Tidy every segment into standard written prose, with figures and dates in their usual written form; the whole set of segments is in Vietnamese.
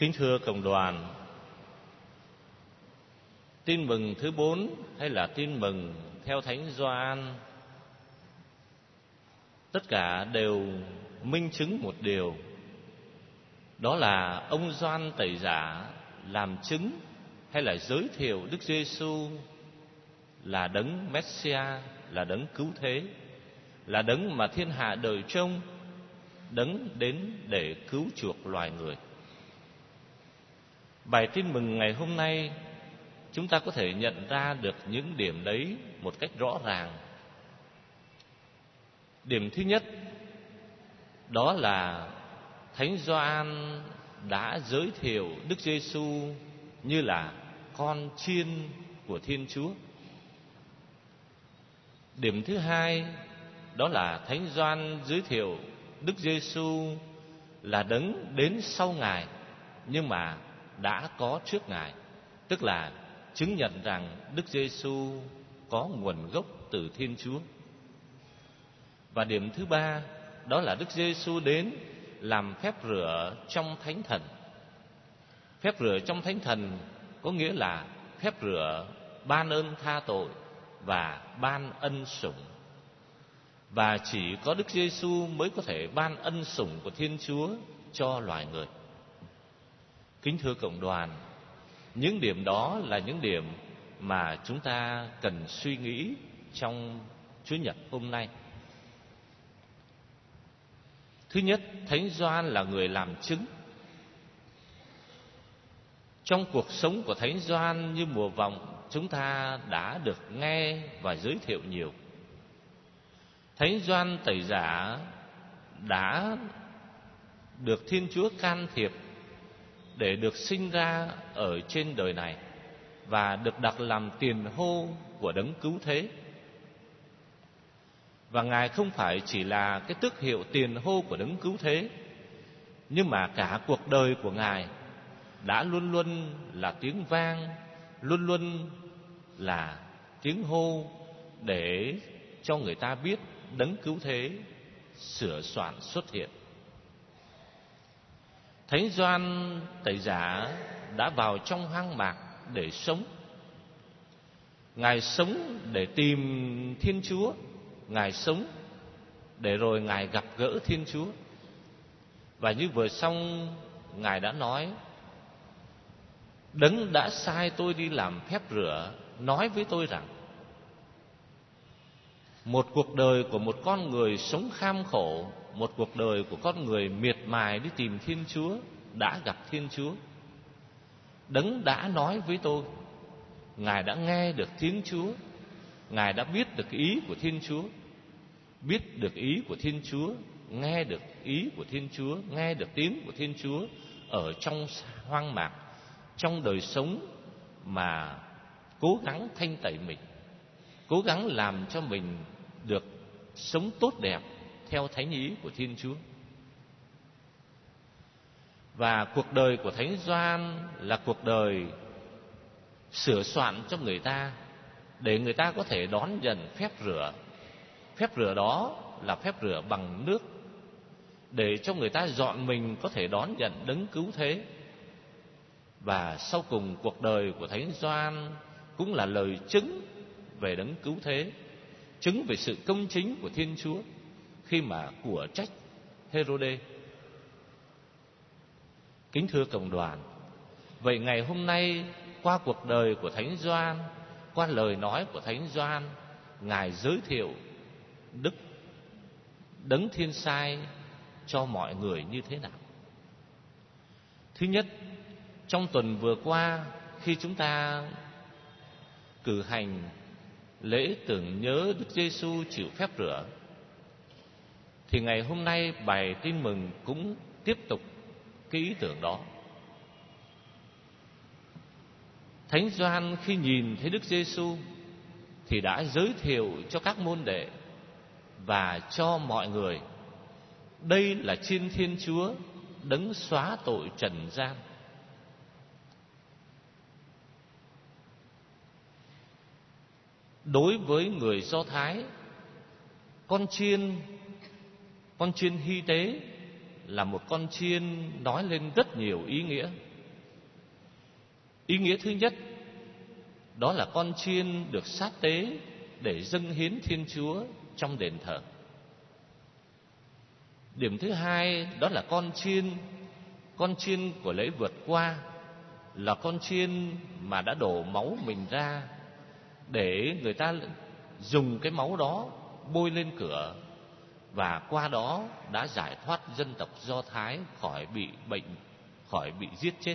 Kính thưa cộng đoàn, tin mừng thứ 4 hay là tin mừng theo Thánh Gioan, tất cả đều minh chứng một điều, đó là ông Gioan Tẩy Giả làm chứng hay là giới thiệu Đức Giêsu là đấng Messia, là đấng cứu thế, là đấng mà thiên hạ đợi trông, đấng đến để cứu chuộc loài người. Bài tin mừng ngày hôm nay chúng ta có thể nhận ra được những điểm đấy một cách rõ ràng. Điểm thứ nhất, đó là Thánh Gioan đã giới thiệu Đức Giêsu như là con chiên của Thiên Chúa. Điểm thứ hai, đó là Thánh Gioan giới thiệu Đức Giêsu là đấng đến sau Ngài nhưng mà đã có trước Ngài, tức là chứng nhận rằng Đức Giêsu có nguồn gốc từ Thiên Chúa. Và điểm thứ ba, đó là Đức Giêsu đến làm phép rửa trong Thánh Thần. Phép rửa trong Thánh Thần có nghĩa là phép rửa ban ơn tha tội và ban ân sủng. Và chỉ có Đức Giêsu mới có thể ban ân sủng của Thiên Chúa cho loài người. Kính thưa cộng đoàn, những điểm đó là những điểm mà chúng ta cần suy nghĩ trong Chúa Nhật hôm nay. Thứ nhất, Thánh Gioan là người làm chứng. Trong cuộc sống của Thánh Gioan như mùa vọng, chúng ta đã được nghe và giới thiệu nhiều. Thánh Gioan Tẩy Giả đã được Thiên Chúa can thiệp để được sinh ra ở trên đời này và được đặt làm tiền hô của đấng cứu thế. Và Ngài không phải chỉ là cái tước hiệu tiền hô của đấng cứu thế, nhưng mà cả cuộc đời của Ngài đã luôn luôn là tiếng vang, luôn luôn là tiếng hô để cho người ta biết đấng cứu thế sửa soạn xuất hiện. Thánh Gioan Tẩy Giả đã vào trong hoang mạc để sống. Ngài sống để tìm Thiên Chúa, Ngài sống để rồi Ngài gặp gỡ Thiên Chúa. Và như vừa xong, Ngài đã nói: đấng đã sai tôi đi làm phép rửa nói với tôi rằng một cuộc đời của một con người sống kham khổ, một cuộc đời của con người miệt mài đi tìm Thiên Chúa, đã gặp Thiên Chúa. Đấng đã nói với tôi, Ngài đã nghe được tiếng Chúa, Ngài đã biết được ý của Thiên Chúa. Biết được ý của Thiên Chúa, nghe được ý của Thiên Chúa, nghe được tiếng của Thiên Chúa ở trong hoang mạc, trong đời sống mà cố gắng thanh tẩy mình, cố gắng làm cho mình được sống tốt đẹp theo thánh ý của Thiên Chúa. Và cuộc đời của Thánh Gioan là cuộc đời sửa soạn cho người ta, để người ta có thể đón nhận phép rửa. Phép rửa đó là phép rửa bằng nước, để cho người ta dọn mình có thể đón nhận đấng cứu thế. Và sau cùng, cuộc đời của Thánh Gioan cũng là lời chứng về đấng cứu thế, chứng về sự công chính của Thiên Chúa khi mà của trách Hê-rô-đê. Kính thưa cộng đoàn, vậy ngày hôm nay, qua cuộc đời của Thánh Gioan, qua lời nói của Thánh Gioan, Ngài giới thiệu Đức Đấng Thiên Sai cho mọi người như thế nào? Thứ nhất, trong tuần vừa qua, khi chúng ta cử hành lễ tưởng nhớ Đức Giêsu chịu phép rửa, thì ngày hôm nay bài tin mừng cũng tiếp tục cái ý tưởng đó. Thánh Gioan khi nhìn thấy Đức Giêsu thì đã giới thiệu cho các môn đệ và cho mọi người: đây là chiên Thiên Chúa, đấng xóa tội trần gian. Đối với người Do Thái, con chiên hy tế là một con chiên nói lên rất nhiều ý nghĩa. Ý nghĩa thứ nhất, đó là con chiên được sát tế để dâng hiến Thiên Chúa trong đền thờ. Điểm thứ hai, đó là con chiên của lễ vượt qua, là con chiên mà đã đổ máu mình ra để người ta dùng cái máu đó bôi lên cửa, và qua đó đã giải thoát dân tộc Do Thái khỏi bị bệnh, khỏi bị giết chết.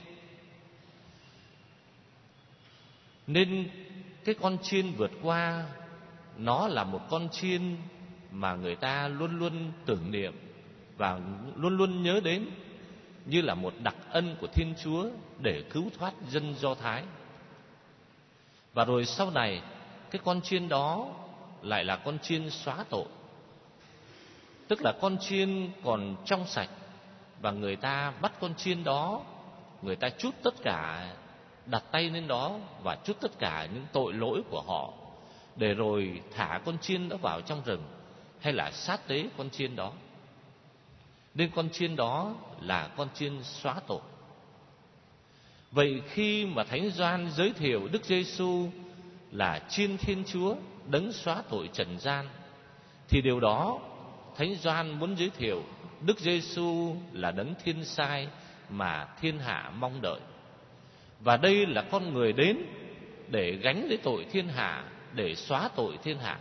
Nên cái con chiên vượt qua, nó là một con chiên mà người ta luôn luôn tưởng niệm và luôn luôn nhớ đến, như là một đặc ân của Thiên Chúa để cứu thoát dân Do Thái. Và rồi sau này, cái con chiên đó lại là con chiên xóa tội, tức là con chiên còn trong sạch, và người ta bắt con chiên đó, người ta trút tất cả, đặt tay lên đó và trút tất cả những tội lỗi của họ, để rồi thả con chiên đó vào trong rừng, hay là sát tế con chiên đó. Nên con chiên đó là con chiên xóa tội. Vậy khi mà Thánh Gioan giới thiệu Đức Giêsu là chiên Thiên Chúa, đấng xóa tội trần gian, thì điều đó Thánh Gioan muốn giới thiệu Đức Giêsu là đấng thiên sai mà thiên hạ mong đợi. Và đây là con người đến để gánh lấy tội thiên hạ, để xóa tội thiên hạ.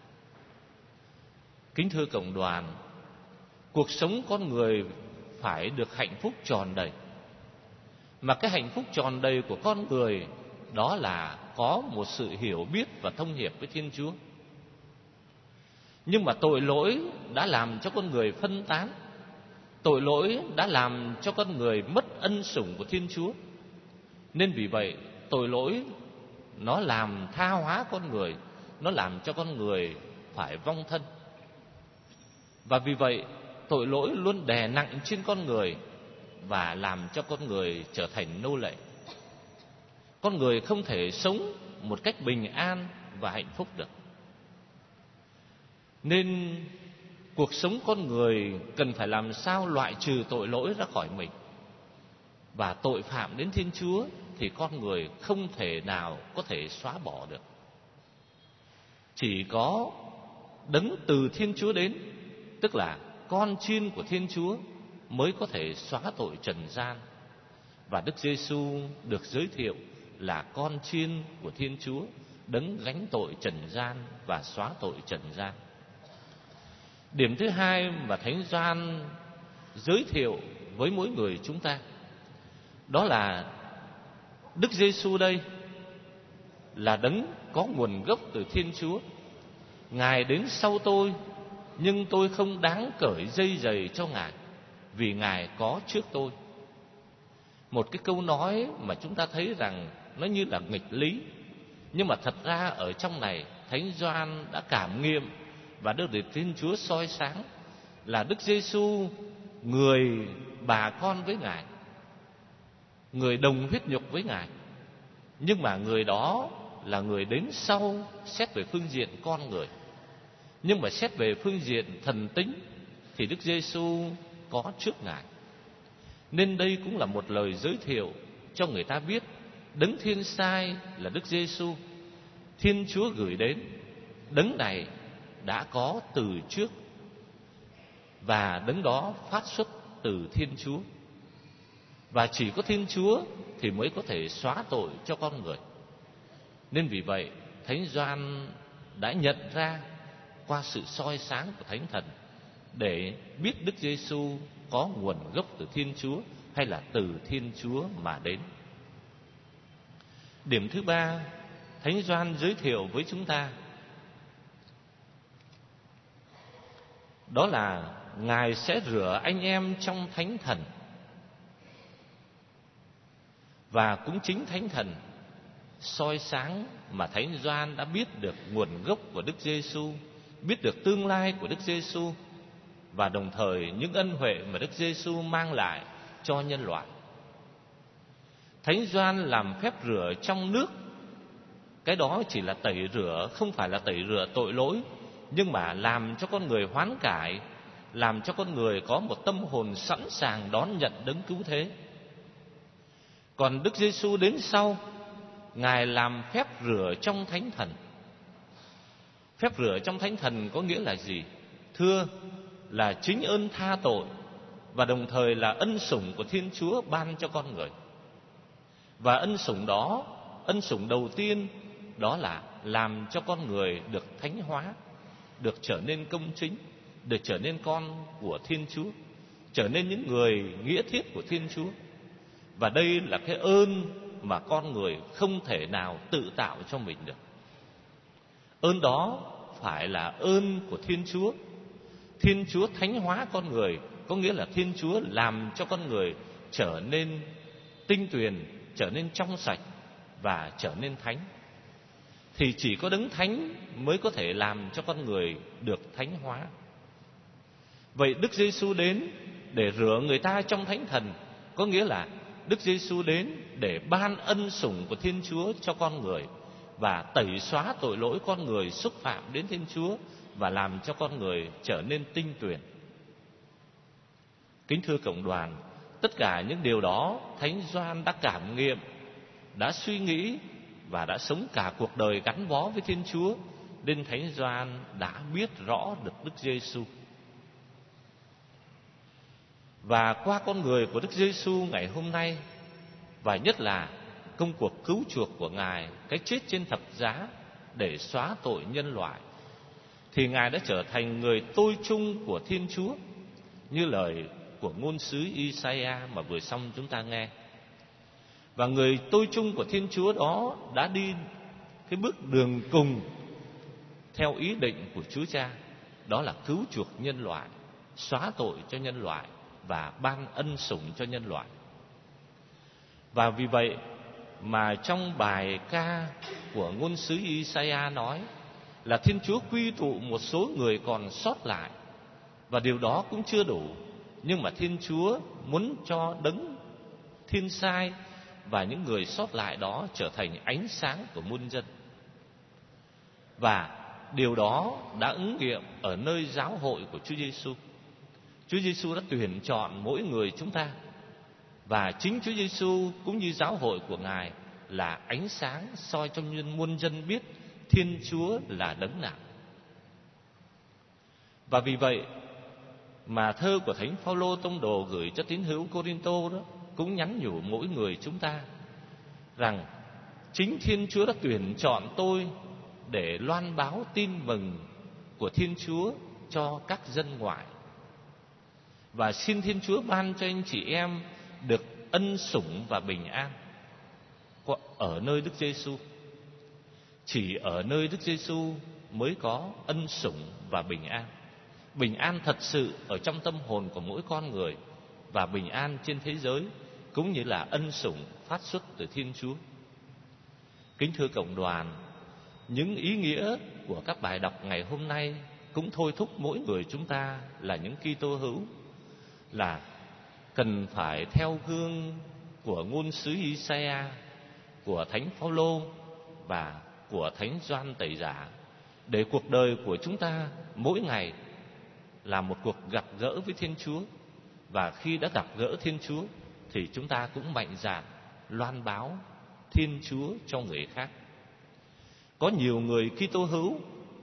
Kính thưa cộng đoàn, cuộc sống con người phải được hạnh phúc tròn đầy. Mà cái hạnh phúc tròn đầy của con người đó là có một sự hiểu biết và thông hiệp với Thiên Chúa. Nhưng mà tội lỗi đã làm cho con người phân tán. Tội lỗi đã làm cho con người mất ân sủng của Thiên Chúa. Nên vì vậy, tội lỗi nó làm tha hóa con người, nó làm cho con người phải vong thân. Và vì vậy, tội lỗi luôn đè nặng trên con người và làm cho con người trở thành nô lệ. Con người không thể sống một cách bình an và hạnh phúc được. Nên cuộc sống con người cần phải làm sao loại trừ tội lỗi ra khỏi mình. Và tội phạm đến Thiên Chúa thì con người không thể nào có thể xóa bỏ được. Chỉ có đấng từ Thiên Chúa đến, tức là con chiên của Thiên Chúa, mới có thể xóa tội trần gian. Và Đức Giêsu được giới thiệu là con chiên của Thiên Chúa, đấng gánh tội trần gian và xóa tội trần gian. Điểm thứ hai mà Thánh Gioan giới thiệu với mỗi người chúng ta, đó là Đức Giêsu đây là đấng có nguồn gốc từ Thiên Chúa. Ngài đến sau tôi, nhưng tôi không đáng cởi dây giày cho Ngài, vì Ngài có trước tôi. Một cái câu nói mà chúng ta thấy rằng nó như là nghịch lý, nhưng mà thật ra ở trong này Thánh Gioan đã cảm nghiệm và được Thiên Chúa soi sáng là Đức Giêsu người bà con với Ngài, người đồng huyết nhục với Ngài, nhưng mà người đó là người đến sau xét về phương diện con người. Nhưng mà xét về phương diện thần tính thì Đức Giêsu có trước Ngài. Nên đây cũng là một lời giới thiệu cho người ta biết đấng thiên sai là Đức Giêsu, Thiên Chúa gửi đến. Đấng này đã có từ trước, và đấng đó phát xuất từ Thiên Chúa. Và chỉ có Thiên Chúa thì mới có thể xóa tội cho con người. Nên vì vậy Thánh Gioan đã nhận ra qua sự soi sáng của Thánh Thần để biết Đức Giêsu có nguồn gốc từ Thiên Chúa hay là từ Thiên Chúa mà đến. Điểm thứ ba, Thánh Gioan giới thiệu với chúng ta đó là Ngài sẽ rửa anh em trong Thánh Thần. Và cũng chính Thánh Thần soi sáng mà Thánh Gioan đã biết được nguồn gốc của Đức Giêsu, biết được tương lai của Đức Giêsu, và đồng thời những ân huệ mà Đức Giêsu mang lại cho nhân loại. Thánh Gioan làm phép rửa trong nước. Cái đó chỉ là tẩy rửa, không phải là tẩy rửa tội lỗi, nhưng mà làm cho con người hoán cải, làm cho con người có một tâm hồn sẵn sàng đón nhận đấng cứu thế. Còn Đức Giêsu đến sau, Ngài làm phép rửa trong Thánh Thần. Phép rửa trong Thánh Thần có nghĩa là gì? Thưa là chính ơn tha tội và đồng thời là ân sủng của Thiên Chúa ban cho con người. Và ân sủng đó, ân sủng đầu tiên đó là làm cho con người được thánh hóa, được trở nên công chính, được trở nên con của Thiên Chúa, trở nên những người nghĩa thiết của Thiên Chúa. Và đây là cái ơn mà con người không thể nào tự tạo cho mình được. Ơn đó phải là ơn của Thiên Chúa. Thiên Chúa thánh hóa con người, có nghĩa là Thiên Chúa làm cho con người trở nên tinh tuyền, trở nên trong sạch và trở nên thánh. Thì chỉ có Đấng Thánh mới có thể làm cho con người được thánh hóa. Vậy Đức Giêsu đến để rửa người ta trong Thánh Thần, có nghĩa là Đức Giêsu đến để ban ân sủng của Thiên Chúa cho con người và tẩy xóa tội lỗi con người xúc phạm đến Thiên Chúa và làm cho con người trở nên tinh tuyền. Kính thưa cộng đoàn, tất cả những điều đó Thánh Gioan đã cảm nghiệm, đã suy nghĩ và đã sống cả cuộc đời gắn bó với Thiên Chúa, nên Thánh Gioan đã biết rõ được Đức Giêsu. Và qua con người của Đức Giêsu ngày hôm nay, và nhất là công cuộc cứu chuộc của Ngài, cái chết trên thập giá để xóa tội nhân loại, thì Ngài đã trở thành người tôi chung của Thiên Chúa, như lời của ngôn sứ Isaiah mà vừa xong chúng ta nghe. Và người tôi chung của Thiên Chúa đó đã đi cái bước đường cùng theo ý định của Chúa Cha, đó là cứu chuộc nhân loại, xóa tội cho nhân loại và ban ân sủng cho nhân loại. Và vì vậy mà trong bài ca của ngôn sứ Isaiah nói là Thiên Chúa quy tụ một số người còn sót lại, và điều đó cũng chưa đủ, nhưng mà Thiên Chúa muốn cho Đấng Thiên Sai và những người sót lại đó trở thành ánh sáng của muôn dân. Và điều đó đã ứng nghiệm ở nơi giáo hội của Chúa Giêsu. Chúa Giêsu đã tuyển chọn mỗi người chúng ta, và chính Chúa Giêsu cũng như giáo hội của Ngài là ánh sáng soi cho muôn dân biết Thiên Chúa là Đấng nào. Và vì vậy mà thơ của Thánh Phaolô tông đồ gửi cho tín hữu Cô-rinh-tô đó cũng nhắn nhủ mỗi người chúng ta rằng chính Thiên Chúa đã tuyển chọn tôi để loan báo tin mừng của Thiên Chúa cho các dân ngoại. Và xin Thiên Chúa ban cho anh chị em được ân sủng và bình an ở nơi Đức Giêsu. Chỉ ở nơi Đức Giêsu mới có ân sủng và bình an. Bình an thật sự ở trong tâm hồn của mỗi con người, và bình an trên thế giới, cũng như là ân sủng phát xuất từ Thiên Chúa. Kính thưa cộng đoàn, những ý nghĩa của các bài đọc ngày hôm nay cũng thôi thúc mỗi người chúng ta là những Kitô hữu là cần phải theo gương của ngôn sứ Isaiah, của Thánh Phaolô và của Thánh Gioan Tẩy Giả, để cuộc đời của chúng ta mỗi ngày là một cuộc gặp gỡ với Thiên Chúa. Và khi đã gặp gỡ Thiên Chúa thì chúng ta cũng mạnh dạn loan báo Thiên Chúa cho người khác. Có nhiều người Kitô hữu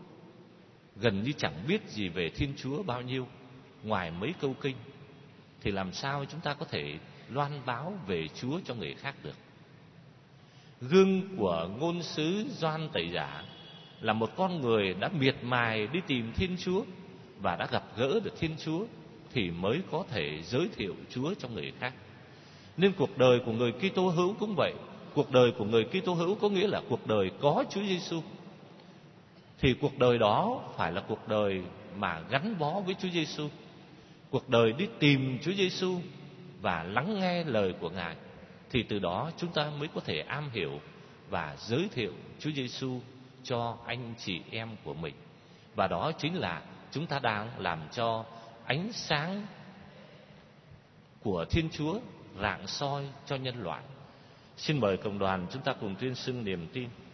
gần như chẳng biết gì về Thiên Chúa bao nhiêu, ngoài mấy câu kinh, thì làm sao chúng ta có thể loan báo về Chúa cho người khác được? Gương của ngôn sứ Gioan Tẩy Giả là một con người đã miệt mài đi tìm Thiên Chúa và đã gặp gỡ được Thiên Chúa, thì mới có thể giới thiệu Chúa cho người khác. Nên cuộc đời của người Kitô hữu cũng vậy. Cuộc đời của người Kitô hữu có nghĩa là cuộc đời có Chúa Giêsu. Thì cuộc đời đó phải là cuộc đời mà gắn bó với Chúa Giêsu, cuộc đời đi tìm Chúa Giêsu và lắng nghe lời của Ngài. Thì từ đó chúng ta mới có thể am hiểu và giới thiệu Chúa Giêsu cho anh chị em của mình. Và đó chính là chúng ta đang làm cho ánh sáng của Thiên Chúa rạng soi cho nhân loại. Xin mời cộng đoàn chúng ta cùng tuyên xưng niềm tin.